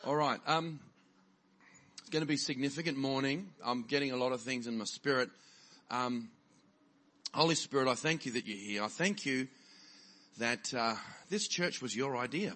All right. It's going to be a significant morning. I'm getting a lot of things in my spirit. Holy Spirit, I thank you that you're here. I thank you that this church was your idea.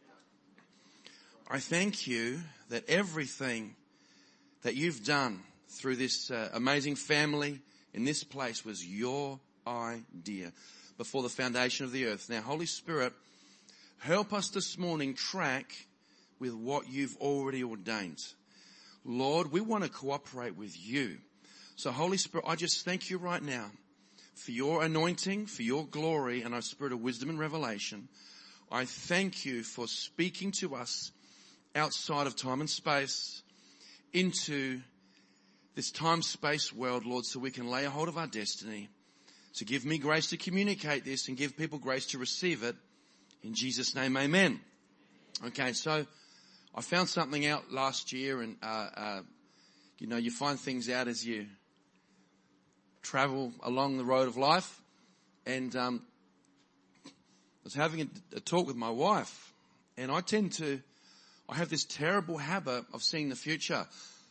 I thank you that everything that you've done through this amazing family in this place was your idea before the foundation of the earth. Now, Holy Spirit, help us this morning track with what you've already ordained. Lord, we want to cooperate with you. So, Holy Spirit, I just thank you right now for your anointing, for your glory, and our spirit of wisdom and revelation. I thank you for speaking to us outside of time and space into this time-space world, Lord, so we can lay a hold of our destiny. So give me grace to communicate this and give people grace to receive it. In Jesus' name, amen. Okay, so I found something out last year, and you find things out as you travel along the road of life. And I was having a talk with my wife, and I have this terrible habit of seeing the future.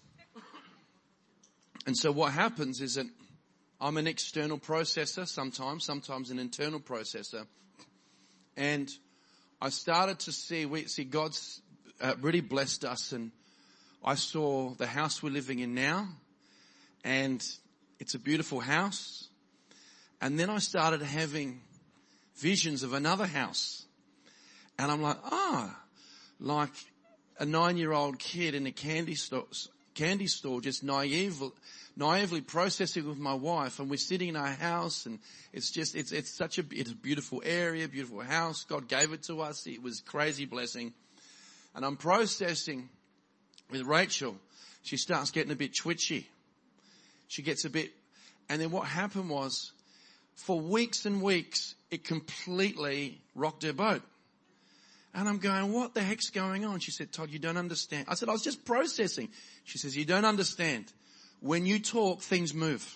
And so what happens is that I'm an external processor sometimes an internal processor. And I started to see God's really blessed us, and I saw the house we're living in now, and it's a beautiful house. And then I started having visions of another house, and I'm like a 9-year-old kid in a candy store, just naively processing with my wife, and we're sitting in our house, and it's a beautiful area, beautiful house. God gave it to us. It was a crazy blessing. And I'm processing with Rachel. She starts getting a bit twitchy. And then what happened was, for weeks and weeks, it completely rocked her boat. And I'm going, what the heck's going on? She said, Todd, you don't understand. I said, I was just processing. She says, you don't understand. When you talk, things move.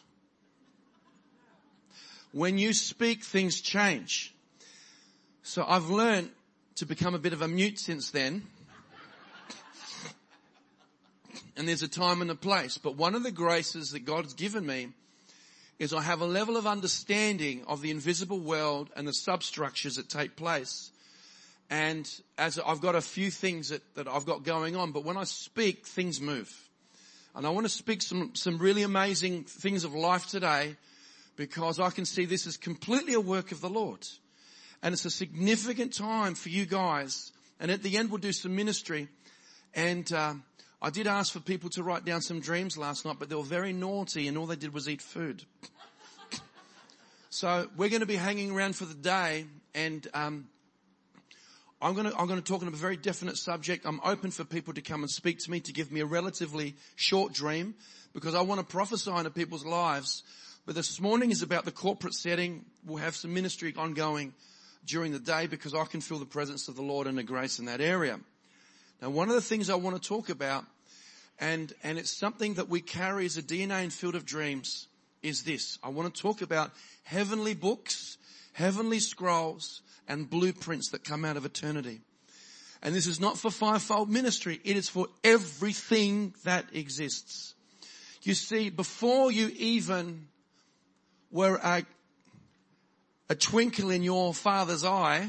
When you speak, things change. So I've learned to become a bit of a mute since then. And there's a time and a place. But one of the graces that God's given me is I have a level of understanding of the invisible world and the substructures that take place. And as I've got a few things that I've got going on, but when I speak, things move. And I want to speak some really amazing things of life today, because I can see this is completely a work of the Lord. And it's a significant time for you guys. And at the end, we'll do some ministry. And I did ask for people to write down some dreams last night, but they were very naughty, and all they did was eat food. So we're going to be hanging around for the day, and I'm going to talk on a very definite subject. I'm open for people to come and speak to me, to give me a relatively short dream, because I want to prophesy into people's lives. But this morning is about the corporate setting. We'll have some ministry ongoing during the day, because I can feel the presence of the Lord and the grace in that area. Now, one of the things I want to talk about, and it's something that we carry as a DNA in Field of Dreams, is this. I want to talk about heavenly books, heavenly scrolls, and blueprints that come out of eternity. And this is not for fivefold ministry. It is for everything that exists. You see, before you even were a twinkle in your Father's eye,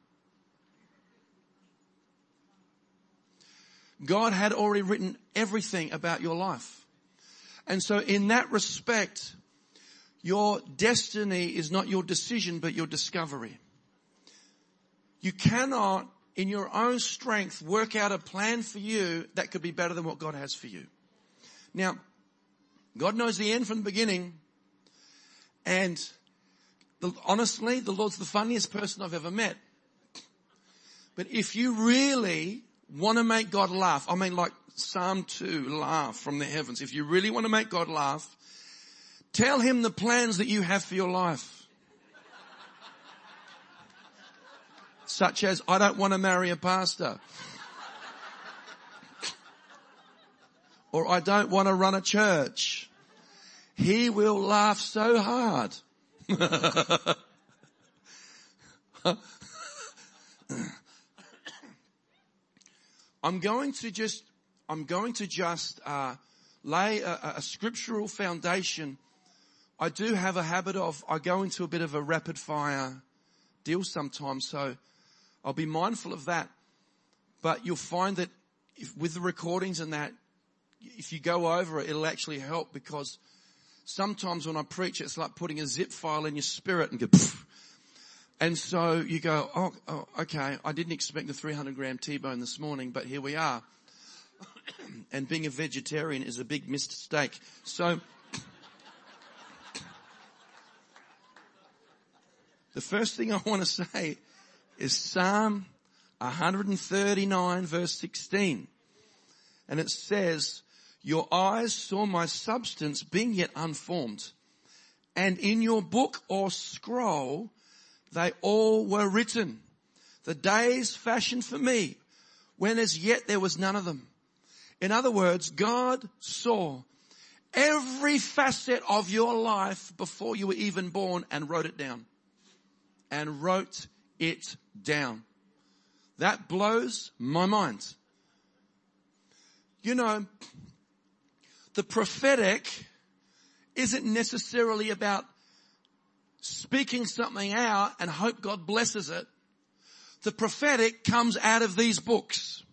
God had already written everything about your life. And so in that respect, your destiny is not your decision, but your discovery. You cannot, in your own strength, work out a plan for you that could be better than what God has for you. Now, God knows the end from the beginning. And honestly, the Lord's the funniest person I've ever met. But if you really want to make God laugh, I mean like Psalm 2, laugh from the heavens. If you really want to make God laugh, tell him the plans that you have for your life. Such as, I don't want to marry a pastor. Or I don't want to run a church. He will laugh so hard. I'm going to just lay a scriptural foundation. I do have a habit of, I go into a bit of a rapid fire deal sometimes, so I'll be mindful of that. But you'll find that with the recordings and that, if you go over it, it'll actually help, because sometimes when I preach, it's like putting a zip file in your spirit and go, poof. And so you go, oh, okay, I didn't expect the 300-gram T-bone this morning, but here we are. And being a vegetarian is a big mistake. So the first thing I want to say is Psalm 139 verse 16. And it says, your eyes saw my substance being yet unformed, and in your book or scroll they all were written, the days fashioned for me, when as yet there was none of them. In other words, God saw every facet of your life before you were even born and wrote it down. And wrote it down. That blows my mind. You know, the prophetic isn't necessarily about speaking something out and hope God blesses it. The prophetic comes out of these books.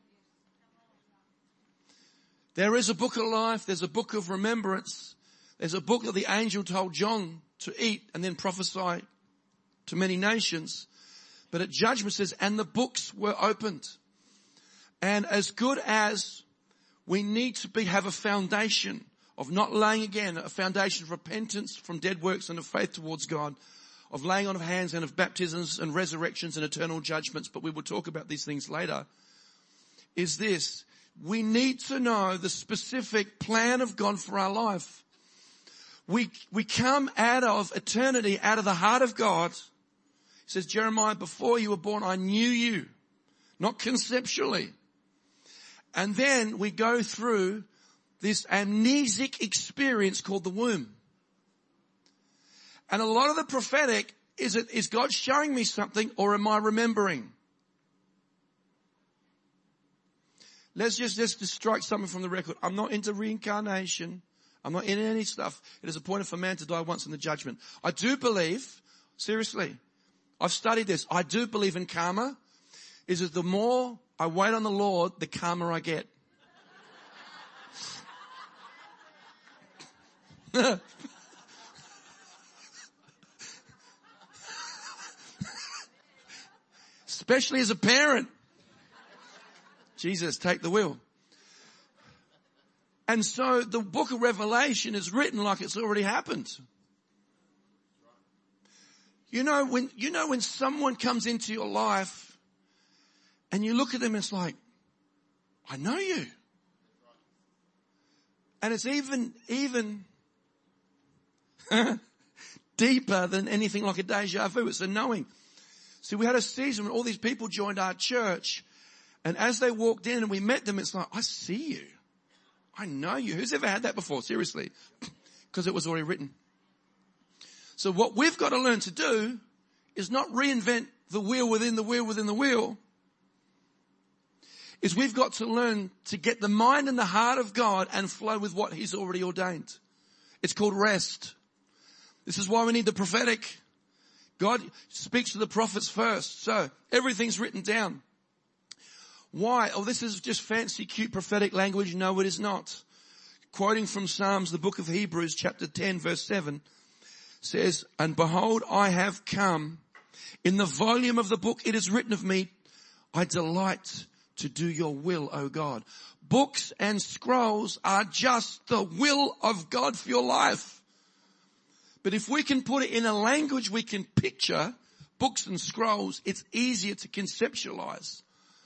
There is a book of life. There's a book of remembrance. There's a book that the angel told John to eat and then prophesy to many nations. But at judgment says, and the books were opened. And as good as we need to have a foundation of not laying again, a foundation of repentance from dead works and of faith towards God, of laying on of hands and of baptisms and resurrections and eternal judgments, but we will talk about these things later, is this: we need to know the specific plan of God for our life. We come out of eternity, out of the heart of God. He says, Jeremiah, before you were born, I knew you, not conceptually. And then we go through this amnesic experience called the womb. And a lot of the prophetic is God showing me something, or am I remembering? Let's just strike something from the record. I'm not into reincarnation. I'm not into any stuff. It is appointed for man to die once in the judgment. I do believe, seriously, I've studied this. I do believe in karma. Is that the more I wait on the Lord, the calmer I get. Especially as a parent. Jesus, take the wheel. And so the book of Revelation is written like it's already happened. You know when someone comes into your life and you look at them, it's like, I know you. And it's even deeper than anything like a deja vu. It's a knowing. See, we had a season when all these people joined our church, and as they walked in and we met them, it's like, I see you. I know you. Who's ever had that before? Seriously. Because it was already written. So what we've got to learn to do is not reinvent the wheel within the wheel within the wheel. Is we've got to learn to get the mind and the heart of God and flow with what He's already ordained. It's called rest. This is why we need the prophetic. God speaks to the prophets first. So everything's written down. Why? Oh, this is just fancy, cute prophetic language. No, it is not. Quoting from Psalms, the book of Hebrews, chapter 10, verse 7, says, and behold, I have come. In the volume of the book it is written of me, I delight to do your will, O God. Books and scrolls are just the will of God for your life. But if we can put it in a language we can picture, books and scrolls, it's easier to conceptualize.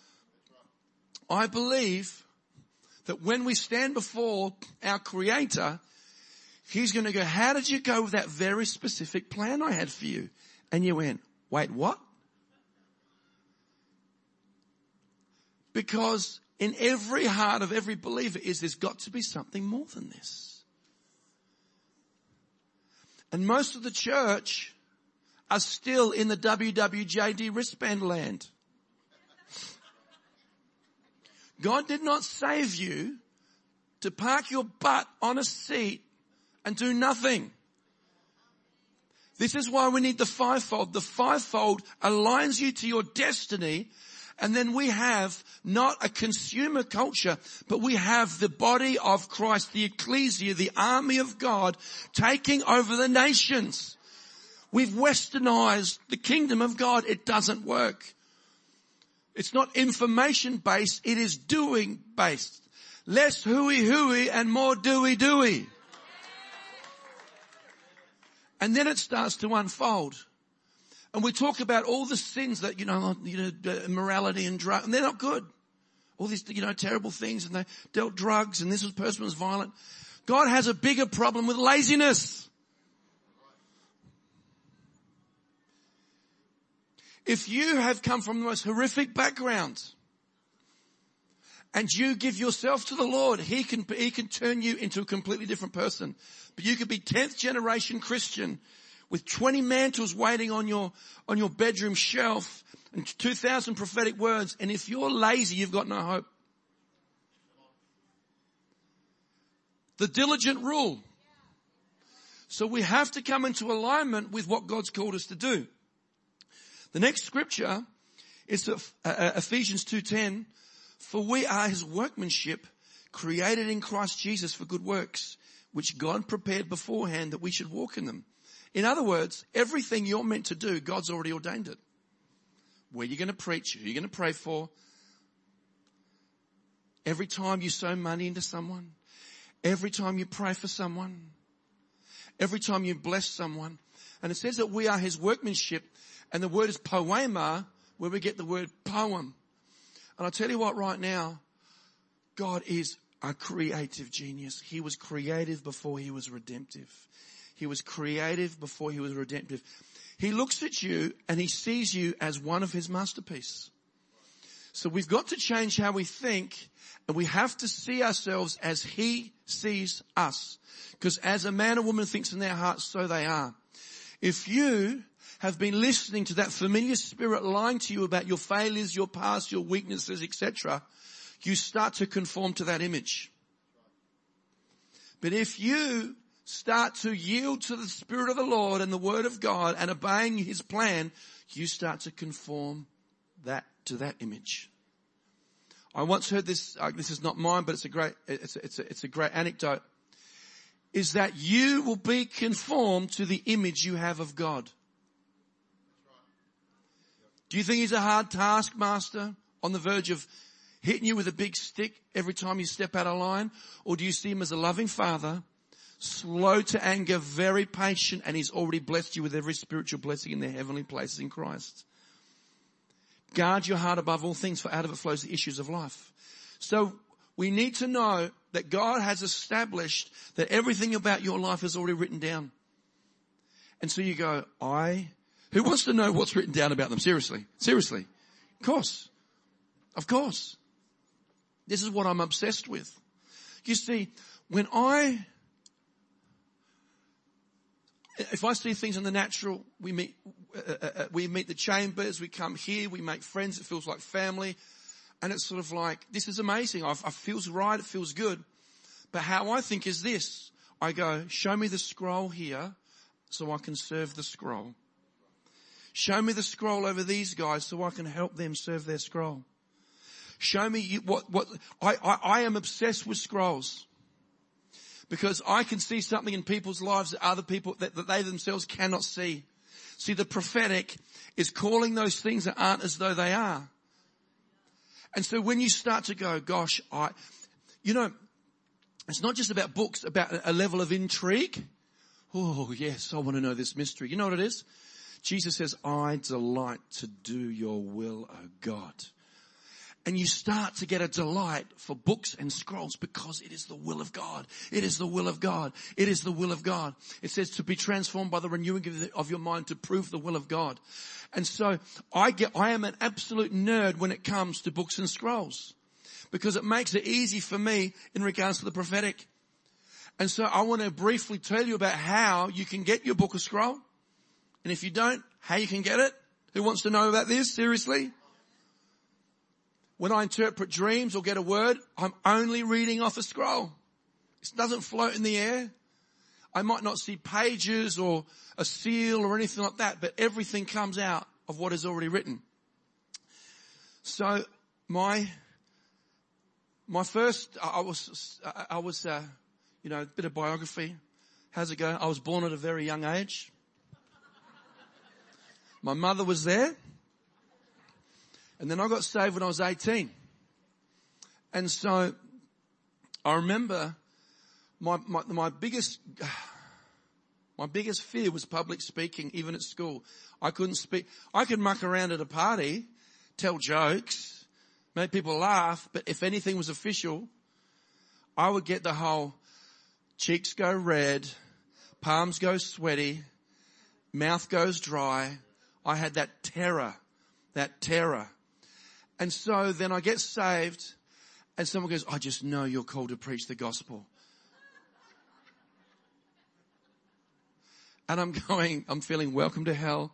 I believe that when we stand before our Creator, He's going to go, how did you go with that very specific plan I had for you? And you went, wait, what? Because in every heart of every believer there's got to be something more than this. And most of the church are still in the WWJD wristband land. God did not save you to park your butt on a seat and do nothing. This is why we need the fivefold. The fivefold aligns you to your destiny. And then we have not a consumer culture, but we have the body of Christ, the ecclesia, the army of God taking over the nations. We've westernized the kingdom of God. It doesn't work. It's not information based. It is doing based. Less hooey and more doey. And then it starts to unfold. And we talk about all the sins that, immorality and drug, and they're not good. All these, terrible things, and they dealt drugs, and this person was violent. God has a bigger problem with laziness. If you have come from the most horrific background, and you give yourself to the Lord, He can turn you into a completely different person. But you could be 10th generation Christian with 20 mantles waiting on your bedroom shelf and 2,000 prophetic words. And if you're lazy, you've got no hope. The diligent rule. So we have to come into alignment with what God's called us to do. The next scripture is Ephesians 2:10. For we are His workmanship, created in Christ Jesus for good works, which God prepared beforehand that we should walk in them. In other words, everything you're meant to do, God's already ordained it. Where you're going to preach, who you're going to pray for. Every time you sow money into someone. Every time you pray for someone. Every time you bless someone. And it says that we are His workmanship. And the word is poema, where we get the word poem. And I'll tell you what right now, God is a creative genius. He was creative before He was redemptive. He was creative before He was redemptive. He looks at you and He sees you as one of His masterpieces. So we've got to change how we think, and we have to see ourselves as He sees us. Because as a man or woman thinks in their heart, so they are. If you have been listening to that familiar spirit lying to you about your failures, your past, your weaknesses, etc., you start to conform to that image. But if you start to yield to the Spirit of the Lord and the Word of God and obeying His plan, you start to conform to that image. I once heard this. This is not mine, but it's a great anecdote. Is that you will be conformed to the image you have of God. Do you think He's a hard taskmaster on the verge of hitting you with a big stick every time you step out of line? Or do you see Him as a loving Father, slow to anger, very patient, and He's already blessed you with every spiritual blessing in their heavenly places in Christ? Guard your heart above all things, for out of it flows the issues of life. So we need to know that God has established that everything about your life is already written down. And so you go, who wants to know what's written down about them? Seriously. Of course. This is what I'm obsessed with. You see, if I see things in the natural, we meet the Chambers, we come here, we make friends, it feels like family. And it's sort of like, this is amazing. It feels right, it feels good. But how I think is this. I go, show me the scroll here so I can serve the scroll. Show me the scroll over these guys so I can help them serve their scroll. Show me I am obsessed with scrolls. Because I can see something in people's lives that other people, that they themselves cannot see. See, the prophetic is calling those things that aren't as though they are. And so when you start to go, gosh, it's not just about books, about a level of intrigue. Oh, yes, I want to know this mystery. You know what it is? Jesus says, I delight to do your will, O God. And you start to get a delight for books and scrolls because it is the will of God. It is the will of God. It is the will of God. It says to be transformed by the renewing of your mind to prove the will of God. And so I am an absolute nerd when it comes to books and scrolls because it makes it easy for me in regards to the prophetic. And so I want to briefly tell you about how you can get your book or scroll. And if you don't, how you can get it. Who wants to know about this? Seriously? when I interpret dreams or get a word, I'm only reading off a scroll. It doesn't float in the air. I might not see pages or a seal or anything like that, but everything comes out of what is already written. So my first, I was, a bit of biography. How's it going? I was born at a very young age. My mother was there. And then I got saved when I was 18. And so I remember my biggest fear was public speaking, even at school. I couldn't speak. I could muck around at a party, tell jokes, make people laugh, but if anything was official, I would get the whole cheeks go red, palms go sweaty, mouth goes dry. I had that terror. And so then I get saved and someone goes, I just know you're called to preach the gospel. And I'm feeling welcome to hell.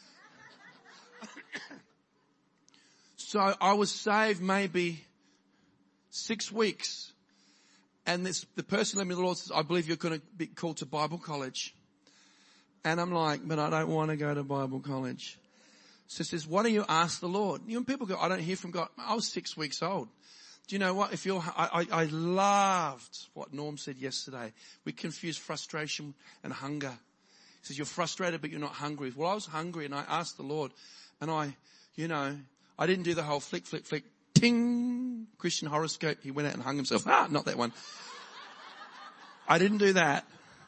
So I was saved maybe 6 weeks. And the person led me to the Lord says, I believe you're going to be called to Bible college. And I'm like, but I don't want to go to Bible college. So he says, why don't you ask the Lord? You know, people go, I don't hear from God. I was 6 weeks old. Do you know what? I loved what Norm said yesterday. We confuse frustration and hunger. He says, you're frustrated, but you're not hungry. Well, I was hungry and I asked the Lord and I didn't do the whole flick, ting, Christian horoscope. He went out and hung himself. Not that one. I didn't do that.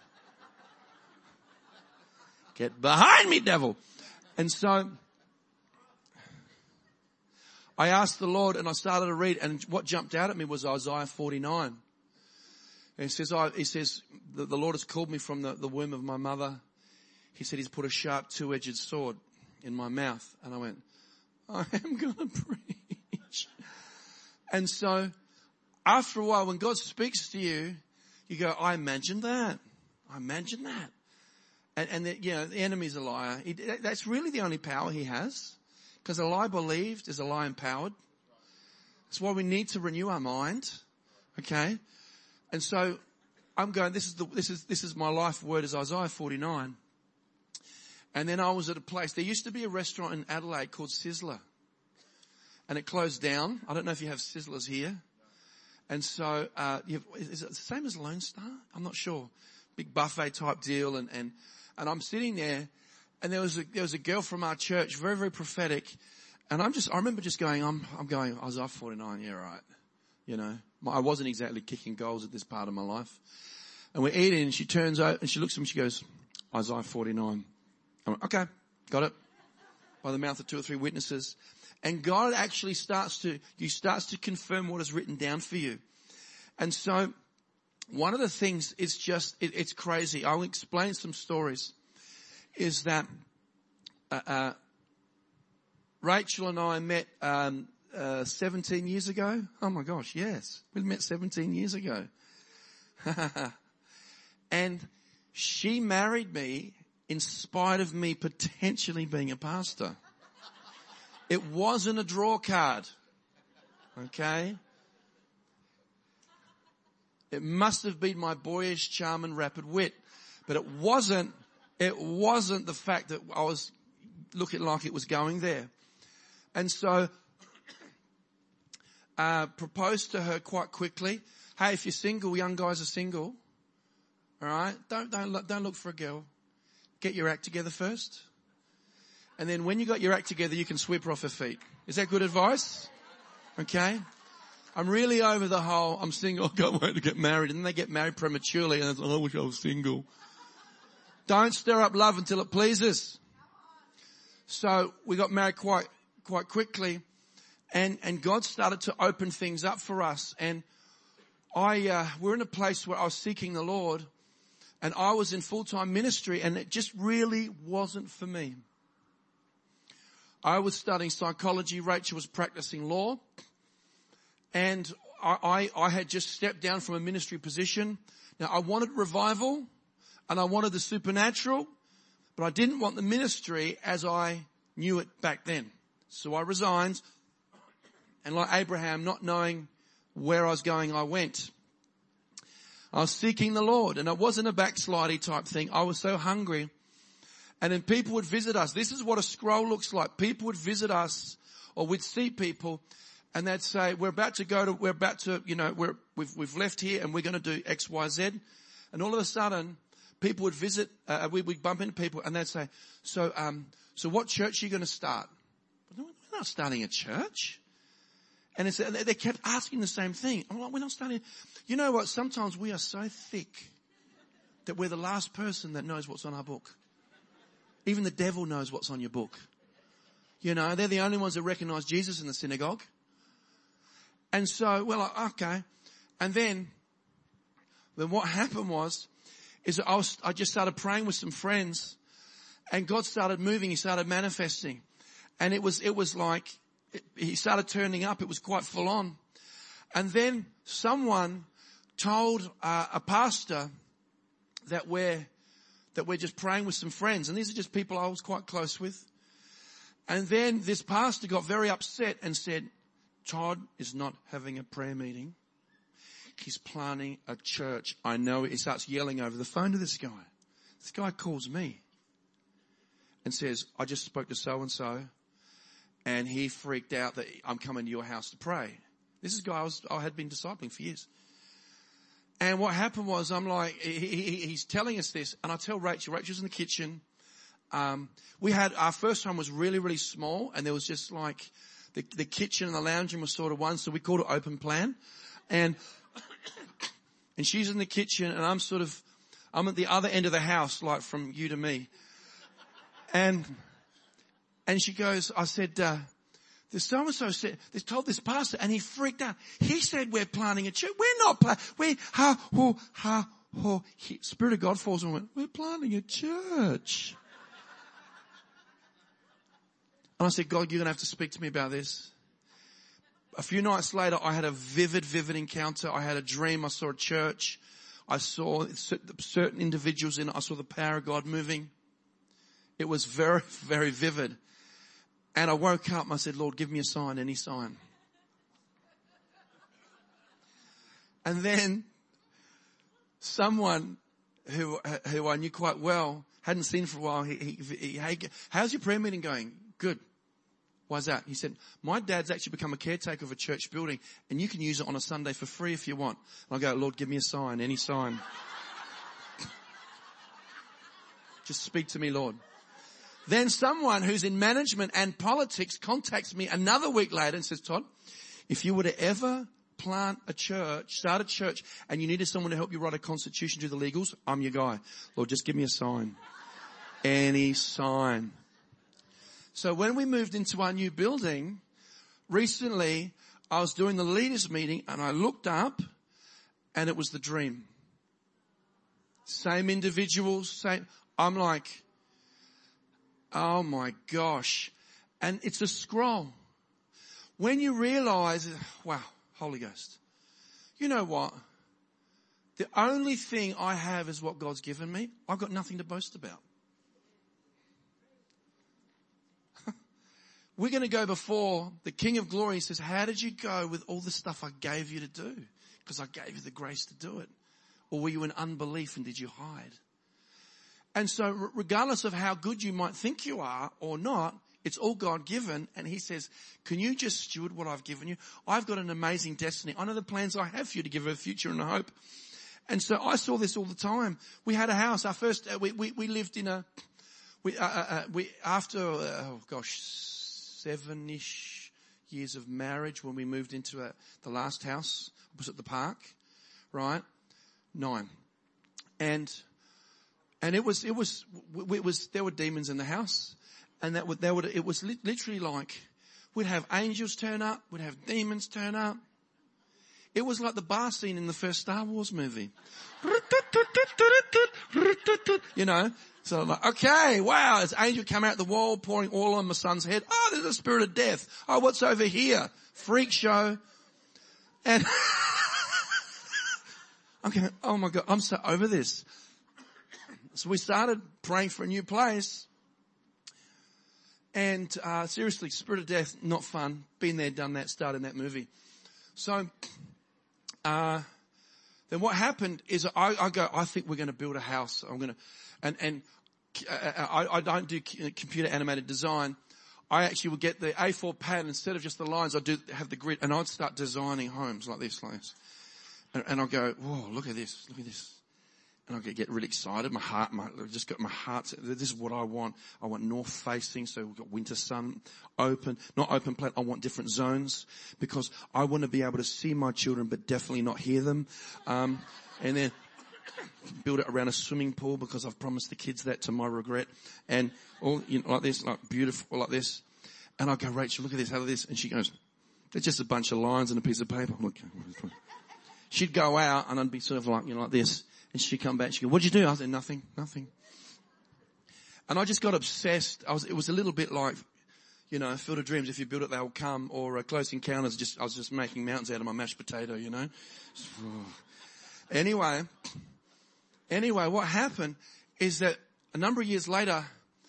Get behind me, devil. And so I asked the Lord and I started to read, and what jumped out at me was Isaiah 49. And he says, the Lord has called me from the womb of my mother. He said he's put a sharp two-edged sword in my mouth. And I went, I am going to preach. And so after a while, when God speaks to you, you go, I imagined that. And the enemy's a liar. That's really the only power he has. Because a lie believed is a lie empowered. That's why we need to renew our mind. Okay? And so I'm going, this is my life word is Isaiah 49. And then I was at a place, there used to be a restaurant in Adelaide called Sizzler. And it closed down. I don't know if you have Sizzlers here. And so, is it the same as Lone Star? I'm not sure. Big buffet type deal. And I'm sitting there. And there was a girl from our church, very, very prophetic. And I remember just going, I'm going, Isaiah 49, yeah, right. You know, I wasn't exactly kicking goals at this part of my life. And we're eating and she turns out and she looks at me, she goes, Isaiah 49. I went, okay, got it. By the mouth of 2 or 3 witnesses. And God actually starts to confirm what is written down for you. And so one of the things is just, it's crazy. I'll explain some stories. Is that Rachel and I met 17 years ago. Oh my gosh, yes. We met 17 years ago. And she married me in spite of me potentially being a pastor. It wasn't a draw card. Okay? It must have been my boyish charm and rapid wit. But it wasn't the fact that I was looking like it was going there. And so, proposed to her quite quickly. Hey, if you're single, young guys are single. Alright? Don't look for a girl. Get your act together first. And then when you got your act together, you can sweep her off her feet. Is that good advice? Okay? I'm really over the whole, I'm single, I can't wait to get married. And then they get married prematurely and it's like, I wish I was single. Don't stir up love until it pleases. So we got married quite quickly and God started to open things up for us. And we're in a place where I was seeking the Lord and I was in full-time ministry and it just really wasn't for me. I was studying psychology. Rachel was practicing law. And I had just stepped down from a ministry position. Now I wanted revival. And I wanted the supernatural, but I didn't want the ministry as I knew it back then. So I resigned And like Abraham, not knowing where I was going, I went. I was seeking the Lord, and it wasn't a backslidey type thing. I was so hungry. And then people would visit us. This is what a scroll looks like. People would visit us, or we'd see people, and they'd say, we've left here and we're going to do X, Y, Z. And all of a sudden, people would visit, we'd bump into people and they'd say, so what church are you going to start? We're not starting a church. And they kept asking the same thing. I'm like, we're not starting. You know what? Sometimes we are so thick that we're the last person that knows what's on our book. Even the devil knows what's on your book. You know, they're the only ones that recognize Jesus in the synagogue. And so we're like, okay. And then what happened is I just started praying with some friends, and God started moving. He started manifesting. And it was like, he started turning up. It was quite full on. And then someone told a pastor that we're just praying with some friends. And these are just people I was quite close with. And then this pastor got very upset and said, Todd is not having a prayer meeting. He's planning a church. I know it. He starts yelling over the phone to this guy. This guy calls me and says, I just spoke to so-and-so, and he freaked out that I'm coming to your house to pray. This is a guy I had been discipling for years. And what happened was, I'm like, he's telling us this, and I tell Rachel's in the kitchen. We had, our first home was really, really small, and there was just like, the kitchen and the lounge room was sort of one, so we called it open plan. And she's in the kitchen, and I'm at the other end of the house, like from you to me. And she goes, I said, there's so-and-so said, they told this pastor, and he freaked out. He said we're planning a church. We're not Spirit of God falls on and went, we're planning a church. And I said, God, you're going to have to speak to me about this. A few nights later, I had a vivid encounter. I had a dream. I saw a church. I saw certain individuals in it. I saw the power of God moving. It was very, very vivid. And I woke up and I said, Lord, give me a sign, any sign. And then someone who I knew quite well, hadn't seen for a while, hey, how's your prayer meeting going? Good. Why's that? He said, my dad's actually become a caretaker of a church building, and you can use it on a Sunday for free if you want. And I go, Lord, give me a sign, any sign. Just speak to me, Lord. Then someone who's in management and politics contacts me another week later and says, Todd, if you were to ever start a church, and you needed someone to help you write a constitution, do the legals, I'm your guy. Lord, just give me a sign. Any sign. So when we moved into our new building, recently I was doing the leaders meeting and I looked up and it was the dream. Same individuals, I'm like, oh my gosh. And it's a scroll. When you realize, wow, Holy Ghost, you know what? The only thing I have is what God's given me. I've got nothing to boast about. We're going to go before the King of Glory. He says, how did you go with all the stuff I gave you to do? Because I gave you the grace to do it. Or were you in unbelief and did you hide? And so regardless of how good you might think you are or not, it's all God given. And he says, can you just steward what I've given you? I've got an amazing destiny. I know the plans I have for you to give her a future and a hope. And so I saw this all the time. We had a house. Our first, we lived in after 7-ish years of marriage when we moved into the last house opposite the park, right? 9. And it was there were demons in the house, and it was literally like we'd have angels turn up, we'd have demons turn up. It was like the bar scene in the first Star Wars movie. You know, so I'm like, okay, wow, there's an angel come out the wall pouring oil on my son's head. Oh, there's a spirit of death. Oh, what's over here? Freak show. And I'm going, oh my God, I'm so over this. So we started praying for a new place. And seriously, Spirit of Death, not fun. Been there, done that, starred in that movie. So then what happened is I go, I think we're going to build a house. I'm going to, I don't do computer animated design. I actually would get the A4 pad, instead of just the lines, I'd have the grid, and I'd start designing homes like this. And I'll go, whoa, look at this. And I get really excited. My heart, this is what I want. I want north facing, so we've got winter sun, not open plan. I want different zones, because I want to be able to see my children, but definitely not hear them. And then build it around a swimming pool, because I've promised the kids that to my regret. And all, like this, like beautiful, like this. And I go, Rachel, look at this, how this? And she goes, there's just a bunch of lines and a piece of paper. I'm like, she'd go out and I'd be sort of like, like this. And she'd come back, she'd go, what'd you do? I said, nothing. And I just got obsessed. It was a little bit like, Field of Dreams, if you build it, they'll come, or Close Encounters, I was just making mountains out of my mashed potato, Anyway, what happened is that a number of years later,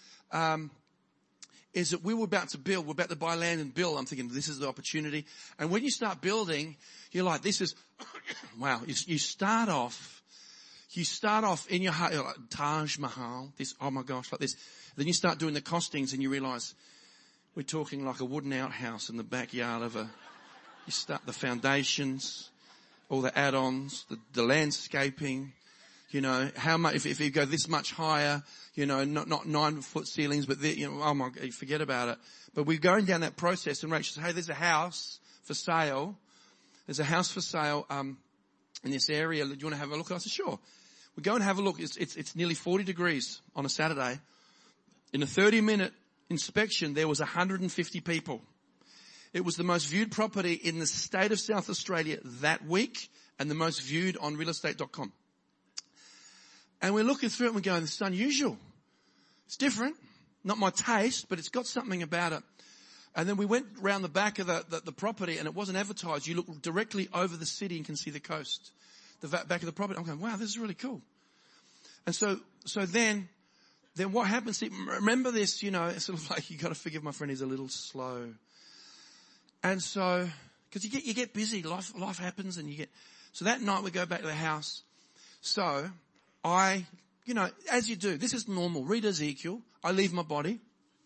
is that we were about to buy land and build. I'm thinking, this is the opportunity. And when you start building, you're like, this is, wow, you start off in your heart, you're like, Taj Mahal, this, oh my gosh, like this. Then you start doing the costings and you realize we're talking like a wooden outhouse in the backyard you start the foundations, all the add-ons, the landscaping, how much, if you go this much higher, not 9-foot ceilings, but oh my God, forget about it. But we're going down that process, and Rachel says, hey, there's a house for sale. There's a house for sale, in this area. Do you want to have a look? I said, sure. We go and have a look. It's nearly 40 degrees on a Saturday. In a 30-minute inspection, there was 150 people. It was the most viewed property in the state of South Australia that week, and the most viewed on realestate.com. And we're looking through it and we're going, this is unusual. It's different. Not my taste, but it's got something about it. And then we went round the back of the property, and it wasn't advertised. You look directly over the city and can see the coast. The back of the property. I'm going, wow, this is really cool. And so then what happens? See, remember this, it's sort of like, you got to forgive my friend, he's a little slow. And so, because you get busy, life happens, and so that night we go back to the house. So I, as you do, this is normal. Read Ezekiel. I leave my body.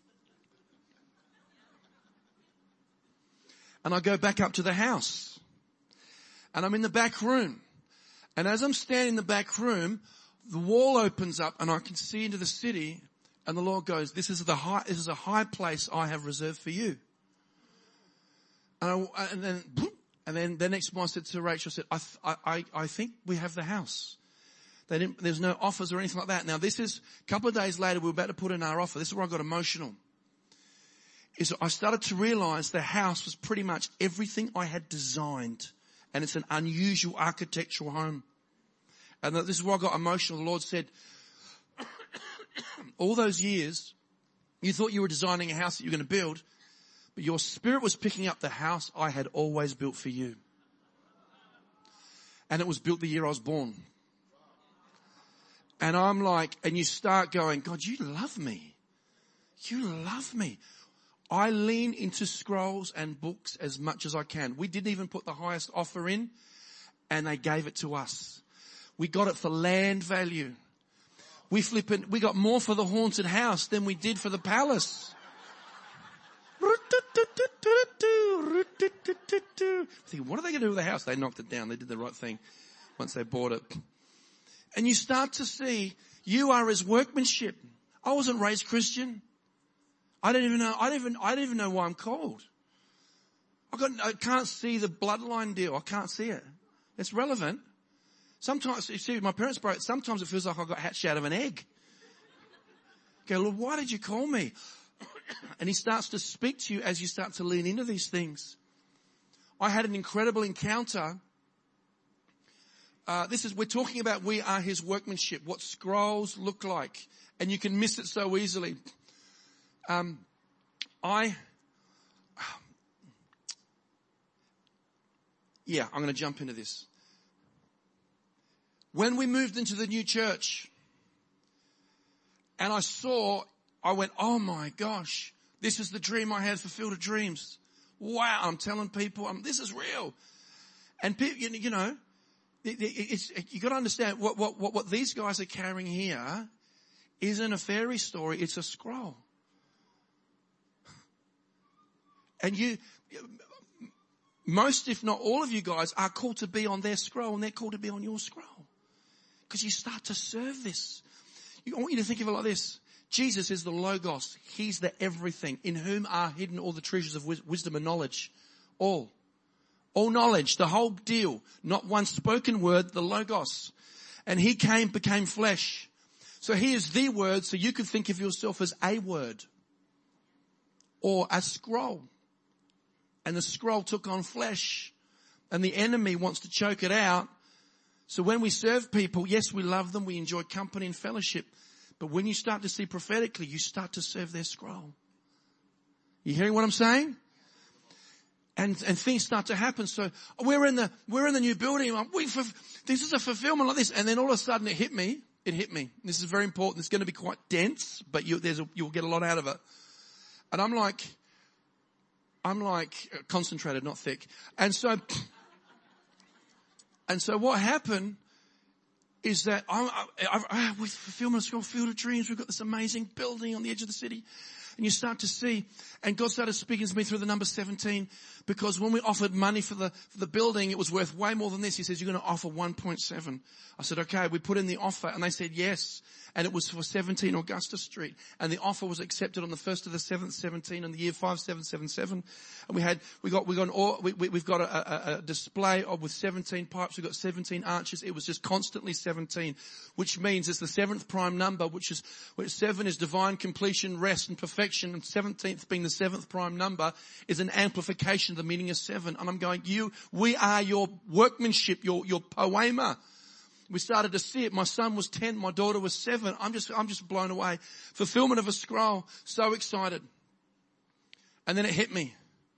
And I go back up to the house. And I'm in the back room. And as I'm standing in the back room, the wall opens up and I can see into the city, and the Lord goes, this is a high place I have reserved for you. And then the next morning I said to Rachel, I think we have the house. There's no offers or anything like that. Now this is a couple of days later, we were about to put in our offer. This is where I got emotional. I started to realize the house was pretty much everything I had designed. And it's an unusual architectural home. And this is where I got emotional. The Lord said, all those years, you thought you were designing a house that you were going to build, but your spirit was picking up the house I had always built for you. And it was built the year I was born. And I'm like, and you start going, God, you love me. You love me. I lean into scrolls and books as much as I can. We didn't even put the highest offer in, and they gave it to us. We got it for land value. We got more for the haunted house than we did for the palace. Thinking, what are they going to do with the house? They knocked it down. They did the right thing once they bought it. And you start to see you are his workmanship. I wasn't raised Christian. I don't even know why I'm called. I can't see the bloodline deal. I can't see it. It's relevant. Sometimes, you see, my parents broke, sometimes it feels like I got hatched out of an egg. Okay, Lord, why did you call me? And he starts to speak to you as you start to lean into these things. I had an incredible encounter. We're talking about we are his workmanship, what scrolls look like. And you can miss it so easily. I'm going to jump into this. When we moved into the new church, and I went, oh my gosh, This is the dream I had for Field of Dreams. Wow, I'm telling people, this is real. And people, you know, you got to understand what these guys are carrying here isn't a fairy story. It's a scroll. And most, if not all of you guys are called to be on their scroll, and they're called to be on your scroll. Because you start to serve this. I want you to think of it like this. Jesus is the Logos. He's the everything, in whom are hidden all the treasures of wisdom and knowledge. All knowledge, the whole deal. Not one spoken word, the Logos. And he became flesh. So he is the word, so you can think of yourself as a word. Or a scroll. And the scroll took on flesh. And the enemy wants to choke it out. So when we serve people, yes, we love them, we enjoy company and fellowship. But when you start to see prophetically, you start to serve their scroll. You hearing what I'm saying? And things start to happen. So we're in the new building. This is a fulfillment like this. And then all of a sudden it hit me. This is very important. It's going to be quite dense, but you'll get a lot out of it. And I'm like concentrated, not thick. And so what happened is that with fulfillment scroll, Field of Dreams, we've got this amazing building on the edge of the city. And you start to see, and God started speaking to me through the number 17, because when we offered money for the building, it was worth way more than this. He says, you're going to offer 1.7. I said, okay. We put in the offer, and they said yes. And it was for 17 Augusta Street. And the offer was accepted on the 1st of the 7th, 17, in the year 5777. And we've got a display with 17 pipes. We've got 17 arches. It was just constantly 17, which means it's the 7th prime number, which 7 is divine completion, rest and perfection. And 17th being the 7th prime number is an amplification of the meaning of 7. And I'm going, we are your workmanship, your poema. We started to see it. My son was 10. My daughter was 7. I'm just blown away. Fulfillment of a scroll. So excited. And then it hit me.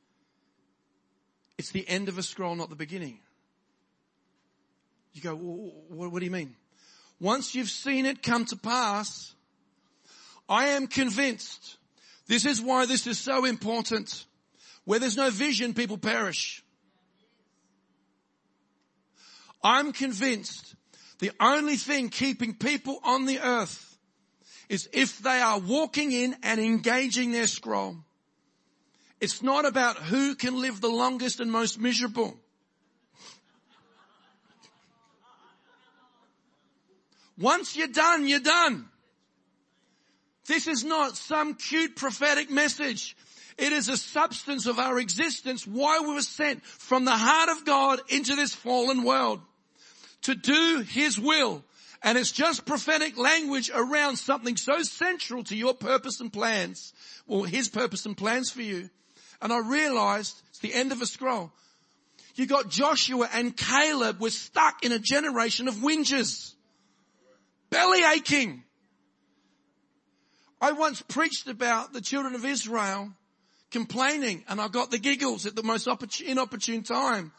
It's the end of a scroll, not the beginning. You go, what do you mean? Once you've seen it come to pass, I am convinced. This is why this is so important. Where there's no vision, people perish. I'm convinced the only thing keeping people on the earth is if they are walking in and engaging their scroll. It's not about who can live the longest and most miserable. Once you're done, you're done. This is not some cute prophetic message. It is a substance of our existence, why we were sent from the heart of God into this fallen world. To do His will. And it's just prophetic language around something so central to your purpose and plans. Well, His purpose and plans for you. And I realized it's the end of a scroll. You got Joshua and Caleb were stuck in a generation of whingers. Belly aching. I once preached about the children of Israel complaining, and I got the giggles at the most inopportune time.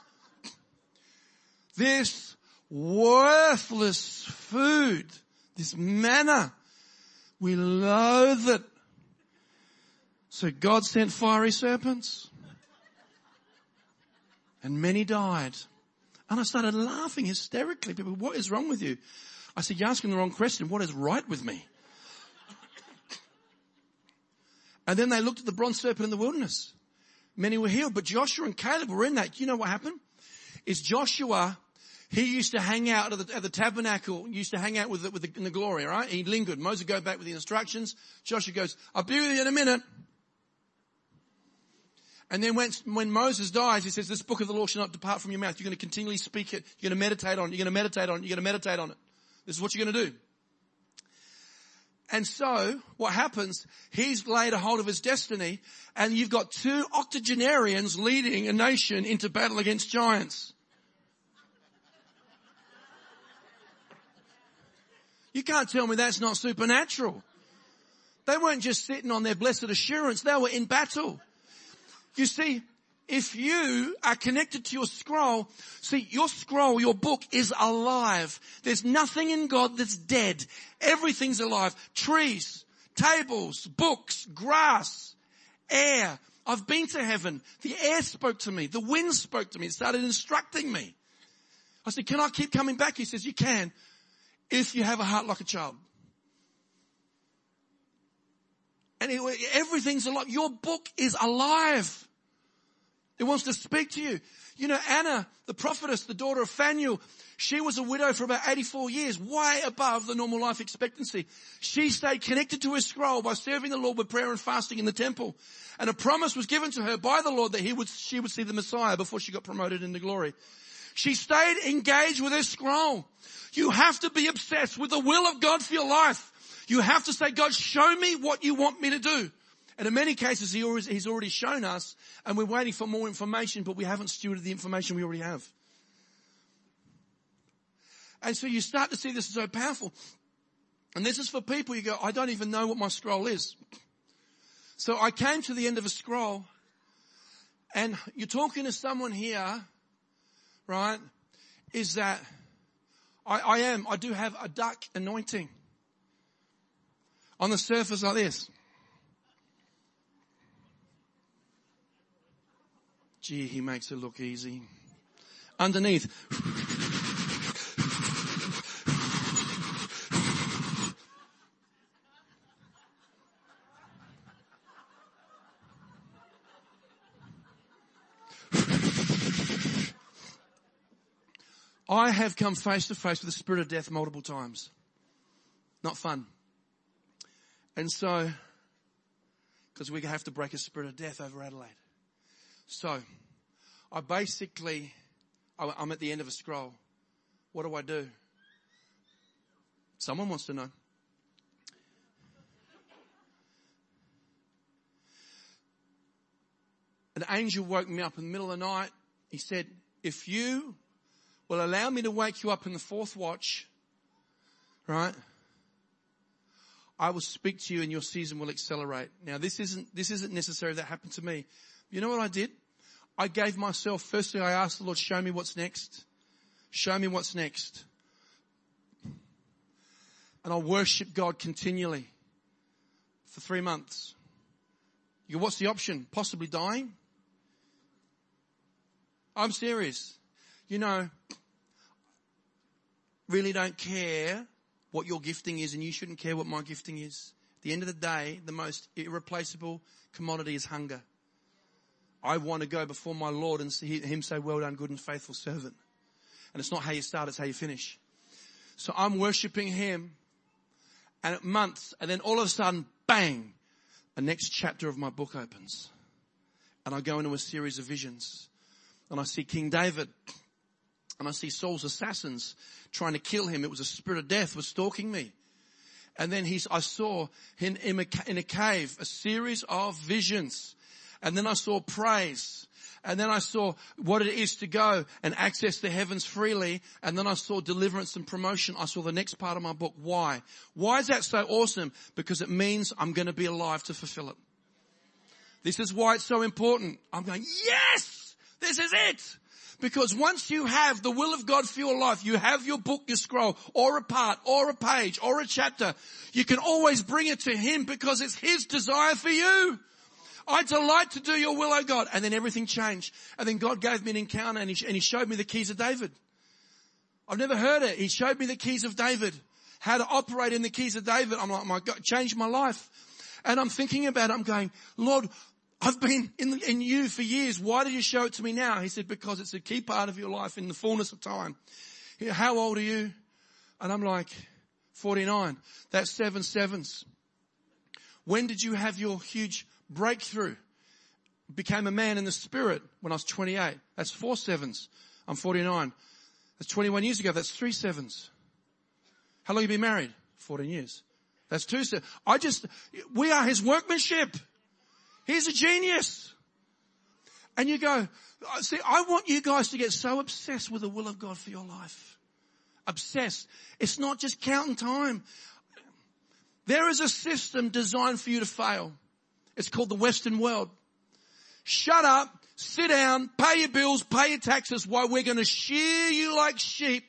This worthless food, this manna, we loathe it. So God sent fiery serpents, and many died. And I started laughing hysterically. People, what is wrong with you? I said, you're asking the wrong question. What is right with me? And then they looked at the bronze serpent in the wilderness. Many were healed, but Joshua and Caleb were in that. You know what happened? Is Joshua, he used to hang out at the tabernacle, used to hang out in the glory, right? He lingered. Moses would go back with the instructions. Joshua goes, I'll be with you in a minute. And then when Moses dies, he says, this book of the law shall not depart from your mouth. You're going to continually speak it. You're going to meditate on it. You're going to meditate on it. You're going to meditate on it. This is what you're going to do. And so what happens, he's laid a hold of his destiny, and you've got 2 octogenarians leading a nation into battle against giants. You can't tell me that's not supernatural. They weren't just sitting on their blessed assurance. They were in battle. You see, if you are connected to your scroll, see, your scroll, your book is alive. There's nothing in God that's dead. Everything's alive. Trees, tables, books, grass. air. I've been to heaven. The air spoke to me. The wind spoke to me. It started instructing me. I said, can I keep coming back? He says, you can, if you have a heart like a child. And everything's alive. Your book is alive. It wants to speak to you. You know, Anna, the prophetess, the daughter of Phanuel, she was a widow for about 84 years, way above the normal life expectancy. She stayed connected to her scroll by serving the Lord with prayer and fasting in the temple. And a promise was given to her by the Lord that she would see the Messiah before she got promoted into glory. She stayed engaged with her scroll. You have to be obsessed with the will of God for your life. You have to say, God, show me what you want me to do. And in many cases, he's already shown us, and we're waiting for more information, but we haven't stewarded the information we already have. And so you start to see this is so powerful. And this is for people, you go, I don't even know what my scroll is. So I came to the end of a scroll, and you're talking to someone here, right, is that I do have a duck anointing. On the surface like this. Gee, he makes it look easy. Underneath. I have come face to face with the spirit of death multiple times. Not fun. And so, because we have to break a spirit of death over Adelaide. So, I'm at the end of a scroll. What do I do? Someone wants to know. An angel woke me up in the middle of the night. He said, if you will allow me to wake you up in the fourth watch, right, I will speak to you and your season will accelerate. Now, this isn't necessary. That happened to me. You know what I did? I gave myself, firstly, I asked the Lord, show me what's next. Show me what's next. And I worshiped God continually for 3 months. You go, what's the option? Possibly dying? I'm serious. You know, really don't care what your gifting is, and you shouldn't care what my gifting is. At the end of the day, the most irreplaceable commodity is hunger. I want to go before my Lord and see him say, well done, good and faithful servant. And it's not how you start, it's how you finish. So I'm worshiping him, and at months, and then all of a sudden, bang, a next chapter of my book opens. And I go into a series of visions. And I see King David. And I see Saul's assassins trying to kill him. It was a spirit of death was stalking me. And then I saw in a cave a series of visions. And then I saw praise. And then I saw what it is to go and access the heavens freely. And then I saw deliverance and promotion. I saw the next part of my book. Why? Why is that so awesome? Because it means I'm going to be alive to fulfill it. This is why it's so important. I'm going, yes, this is it. Because once you have the will of God for your life, you have your book, your scroll, or a part, or a page, or a chapter, you can always bring it to him because it's his desire for you. I delight to do your will, O God. And then everything changed. And then God gave me an encounter and he showed me the keys of David. I've never heard it. He showed me the keys of David, how to operate in the keys of David. I'm like, my God, changed my life. And I'm thinking about it. I'm going, Lord, I've been in you for years. Why did you show it to me now? He said, because it's a key part of your life in the fullness of time. How old are you? And I'm like, 49. That's 7 sevens. When did you have your huge breakthrough? Became a man in the spirit when I was 28. That's 4 sevens. I'm 49. That's 21 years ago. That's 3 sevens. How long have you been married? 14 years. That's 2 sevens. We are his workmanship. He's a genius. And you go, see, I want you guys to get so obsessed with the will of God for your life. Obsessed. It's not just counting time. There is a system designed for you to fail. It's called the Western world. Shut up, sit down, pay your bills, pay your taxes while we're going to shear you like sheep.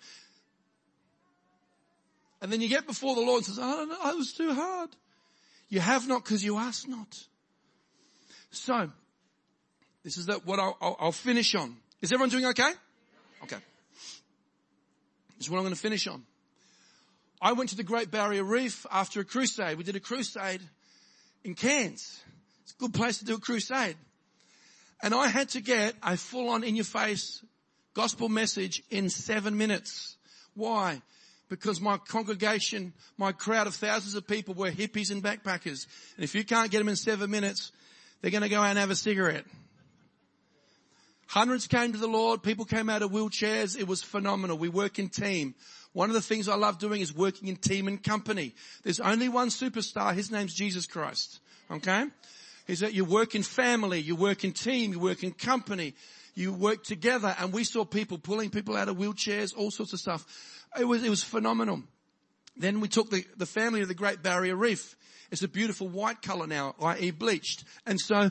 And then you get before the Lord and says, I don't know, it was too hard. You have not because you ask not. So, this is what I'll finish on. Is everyone doing okay? Okay. This is what I'm going to finish on. I went to the Great Barrier Reef after a crusade. We did a crusade in Cairns. It's a good place to do a crusade. And I had to get a full-on in-your-face gospel message in 7 minutes. Why? Because my congregation, my crowd of thousands of people were hippies and backpackers. And if you can't get them in 7 minutes, they're going to go out and have a cigarette. Hundreds came to the Lord. People came out of wheelchairs. It was phenomenal. We work in team. One of the things I love doing is working in team and company. There's only one superstar. His name's Jesus Christ. Okay? Is that you work in family, you work in team, you work in company, you work together. And we saw people pulling people out of wheelchairs, all sorts of stuff. It was phenomenal. Then we took the family to the Great Barrier Reef. It's a beautiful white color now, i.e. bleached. And so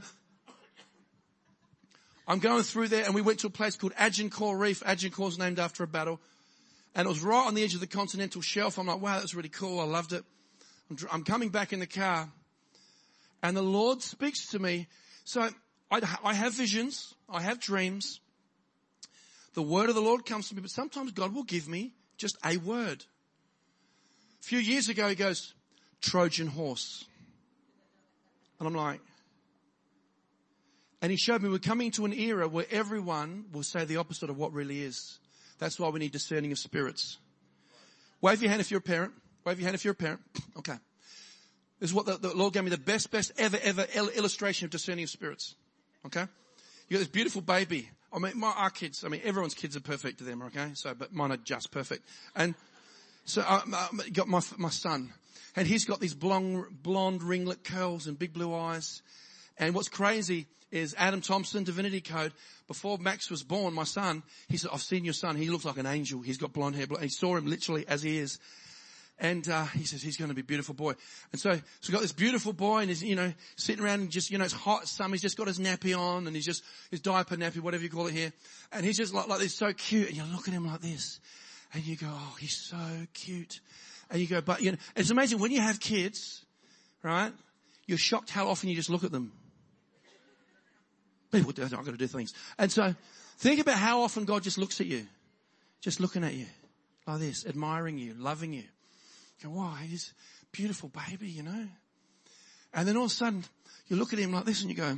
I'm going through there, and we went to a place called Agincourt Reef. Agincourt's named after a battle. And it was right on the edge of the continental shelf. I'm like, wow, that's really cool. I loved it. I'm coming back in the car, and the Lord speaks to me. So I have visions. I have dreams. The word of the Lord comes to me, but sometimes God will give me just a word. A few years ago, he goes, Trojan horse. And I'm like, and he showed me we're coming to an era where everyone will say the opposite of what really is. That's why we need discerning of spirits. Wave your hand if you're a parent. Wave your hand if you're a parent. Okay. This is what the Lord gave me, the best ever illustration of discerning of spirits. Okay? You got this beautiful baby. I mean, our kids, everyone's kids are perfect to them, okay? So, but mine are just perfect. And so I got my son, and he's got these blonde ringlet curls and big blue eyes. And what's crazy is Adam Thompson, Divinity Code, before Max was born, my son, he said, I've seen your son. He looks like an angel. He's got blonde hair. He saw him literally as he is. And he says, he's going to be a beautiful boy. And so we got this beautiful boy, and he's, sitting around and just, it's hot summer. He's just got his nappy on, and his diaper nappy, whatever you call it here. And he's just like this, so cute. And you look at him like this, and you go, oh, he's so cute. And you go, but, it's amazing when you have kids, right? You're shocked how often you just look at them. People do, I've got to do things. And so think about how often God just looks at you, just looking at you like this, admiring you, loving you. You go, wow, he's a beautiful baby, And then all of a sudden, you look at him like this and you go,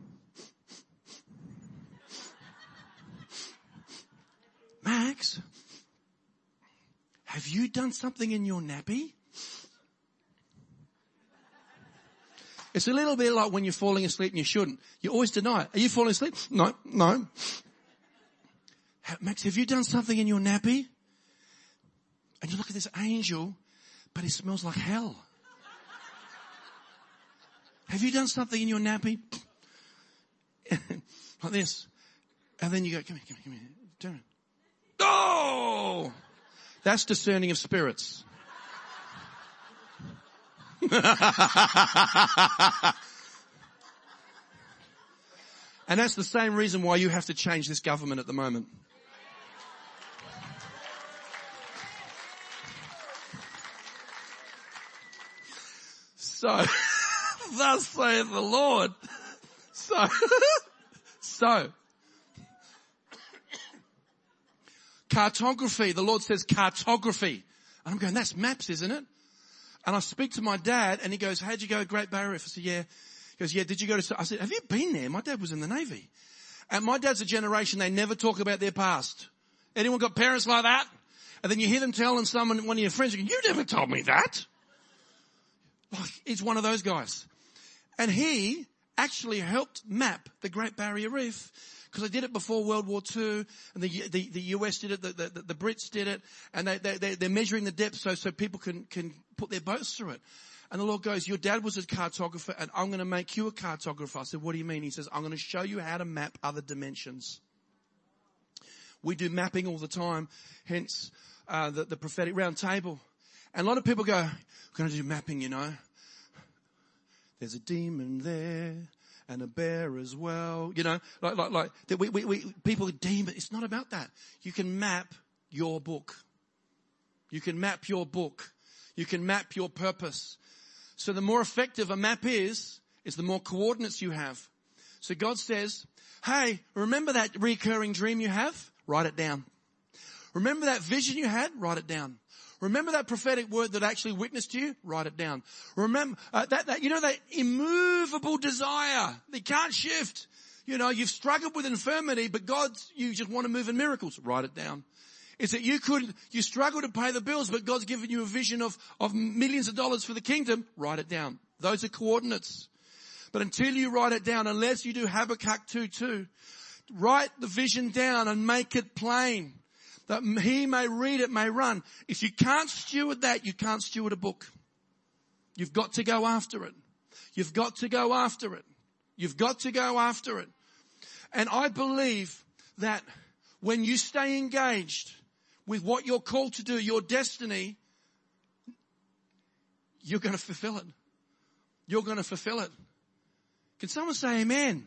Max, have you done something in your nappy? It's a little bit like when you're falling asleep and you shouldn't. You always deny it. Are you falling asleep? No. Max, have you done something in your nappy? And you look at this angel, but he smells like hell. Have you done something in your nappy? Like this. And then you go, come here. Turn it. Oh! That's discerning of spirits. And that's the same reason why you have to change this government at the moment. So, thus saith the Lord. So, cartography, the Lord says cartography. And I'm going, that's maps, isn't it? And I speak to my dad, and he goes, how'd you go to Great Barrier Reef? I said, yeah. He goes, yeah, did you go to... I said, have you been there? My dad was in the Navy. And my dad's a generation, they never talk about their past. Anyone got parents like that? And then you hear them telling someone, one of your friends, you never told me that. Like, he's one of those guys. And he actually helped map the Great Barrier Reef, because they did it before World War II, and the US did it, the Brits did it, and they're measuring the depth so people can put their boats through it. And the Lord goes, your dad was a cartographer, and I'm going to make you a cartographer. I said, what do you mean? He says, I'm going to show you how to map other dimensions. We do mapping all the time, hence the prophetic round table. And a lot of people go, we're going to do mapping, There's a demon there. And a bear as well, like people demon. It's not about that. You can map your book. You can map your book. You can map your purpose. So the more effective a map is the more coordinates you have. So God says, hey, remember that recurring dream you have? Write it down. Remember that vision you had? Write it down. Remember that prophetic word that actually witnessed to you? Write it down. Remember that immovable desire that can't shift. You've struggled with infirmity, but you just want to move in miracles. Write it down. Is that you struggle to pay the bills, but God's given you a vision of millions of dollars for the kingdom? Write it down. Those are coordinates. But until you write it down, unless you do Habakkuk 2:2, write the vision down and make it plain, that he may read it, may run. If you can't steward that, you can't steward a book. You've got to go after it. You've got to go after it. You've got to go after it. And I believe that when you stay engaged with what you're called to do, your destiny, you're going to fulfill it. You're going to fulfill it. Can someone say amen?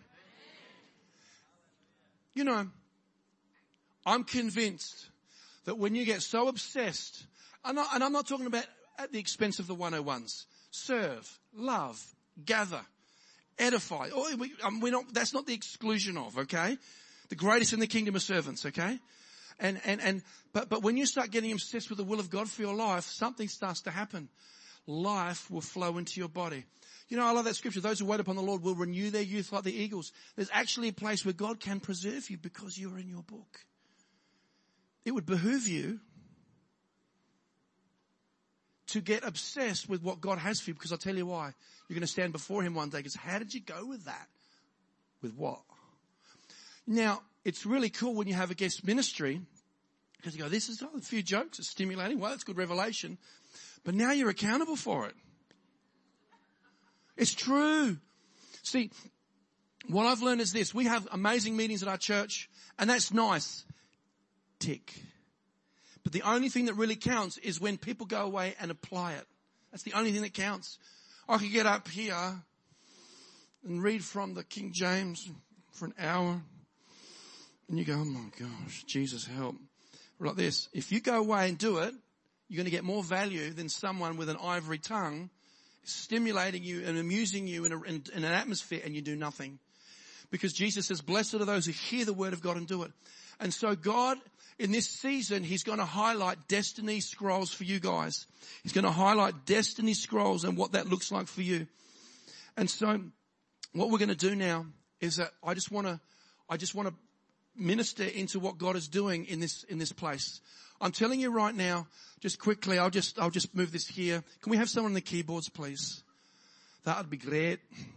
I'm convinced that when you get so obsessed, and I'm not talking about at the expense of the 101s, serve, love, gather, edify. That's not the exclusion of, okay? The greatest in the kingdom are servants, okay? But when you start getting obsessed with the will of God for your life, something starts to happen. Life will flow into your body. I love that scripture. Those who wait upon the Lord will renew their youth like the eagles. There's actually a place where God can preserve you because you're in your book. It would behoove you to get obsessed with what God has for you, because I'll tell you why. You're going to stand before him one day because how did you go with that? With what? Now, it's really cool when you have a guest ministry because you go, this is a few jokes, it's stimulating. Well, that's good revelation. But now you're accountable for it. It's true. See, what I've learned is this. We have amazing meetings at our church, and that's nice. Tick. But the only thing that really counts is when people go away and apply it. That's the only thing that counts. I could get up here and read from the King James for an hour, and you go, oh my gosh, Jesus help. Like this. If you go away and do it, you're going to get more value than someone with an ivory tongue stimulating you and amusing you in an atmosphere, and you do nothing. Because Jesus says, blessed are those who hear the word of God and do it. And so God, in this season, he's going to highlight destiny scrolls for you guys. He's going to highlight destiny scrolls and what that looks like for you. And so what we're going to do now is that I just want to minister into what God is doing in this place. I'm telling you right now, just quickly, I'll just move this here. Can we have someone on the keyboards, please? That would be great.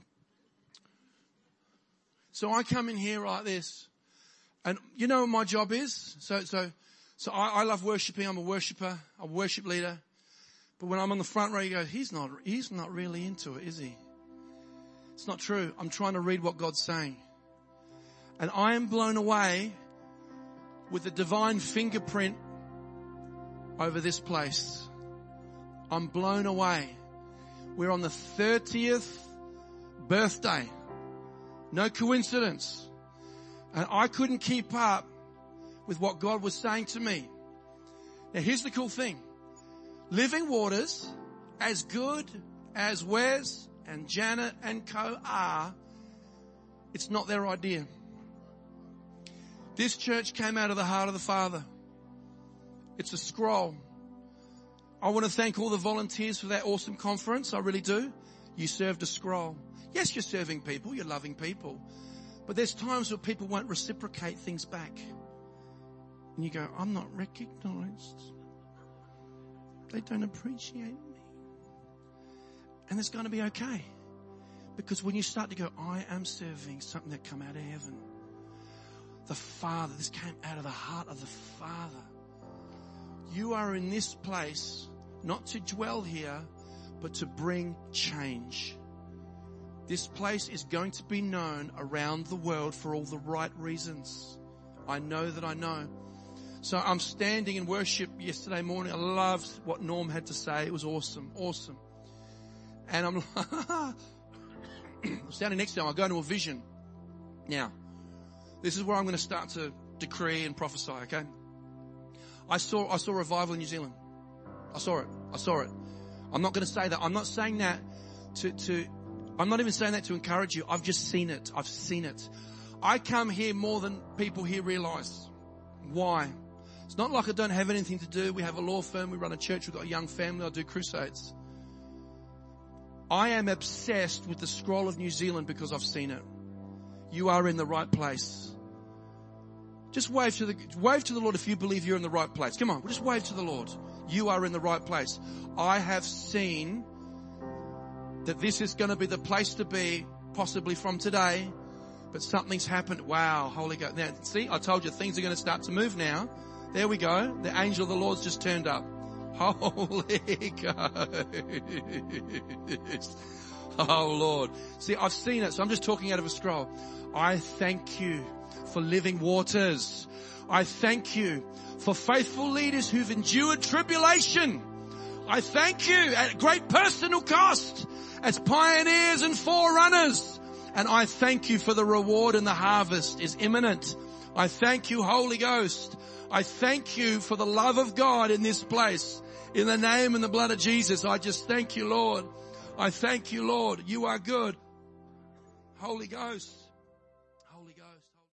So I come in here like this, and you know what my job is? So I love worshiping. I'm a worshiper. I'm a worship leader. But when I'm on the front row, you go, he's not really into it, is he? It's not true. I'm trying to read what God's saying. And I am blown away with the divine fingerprint over this place. I'm blown away. We're on the 30th birthday. No coincidence. And I couldn't keep up with what God was saying to me. Now here's the cool thing. Living Waters, as good as Wes and Janet and co are, it's not their idea. This church came out of the heart of the Father. It's a scroll. I want to thank all the volunteers for that awesome conference. I really do. You served a scroll. Yes, you're serving people. You're loving people. But there's times where people won't reciprocate things back. And you go, I'm not recognized. They don't appreciate me. And it's going to be okay. Because when you start to go, I am serving something that came out of heaven. The Father. This came out of the heart of the Father. You are in this place not to dwell here, but to bring change. This place is going to be known around the world for all the right reasons. I know that I know. So I'm standing in worship yesterday morning. I loved what Norm had to say. It was awesome, awesome. And I'm standing next to him. I go into a vision. Now, this is where I'm going to start to decree and prophesy, okay? I saw revival in New Zealand. I saw it. I'm not going to say that. I'm not saying that to I'm not even saying that to encourage you. I've just seen it. I've seen it. I come here more than people here realize. Why? It's not like I don't have anything to do. We have a law firm. We run a church. We've got a young family. I do crusades. I am obsessed with the scroll of New Zealand because I've seen it. You are in the right place. Just wave to the Lord if you believe you're in the right place. Come on, just wave to the Lord. You are in the right place. I have seen that this is going to be the place to be, possibly from today, but something's happened. Wow, Holy Ghost. Now, see, I told you things are going to start to move now. There we go. The angel of the Lord's just turned up. Holy Ghost. Oh Lord. See, I've seen it, so I'm just talking out of a scroll. I thank you for living waters. I thank you for faithful leaders who've endured tribulation. I thank you at great personal cost as pioneers and forerunners. And I thank you for the reward and the harvest is imminent. I thank you, Holy Ghost. I thank you for the love of God in this place. In the name and the blood of Jesus, I just thank you, Lord. I thank you, Lord. You are good. Holy Ghost. Holy Ghost.